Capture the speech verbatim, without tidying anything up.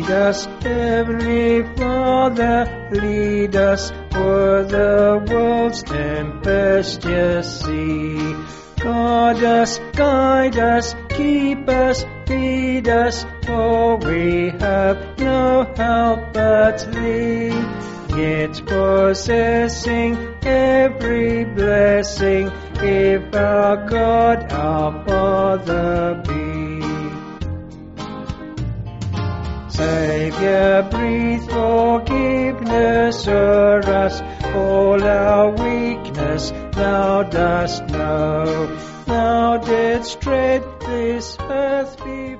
Lead us, Heavenly Father, lead us o'er the world's tempestuous sea. Guard us, guide us, keep us, feed us, for we have no help but Thee. Yet possessing every blessing, if our God our Father be. Saviour, breathe forgiveness o'er us, all our weakness Thou dost know. Thou didst tread this earth before.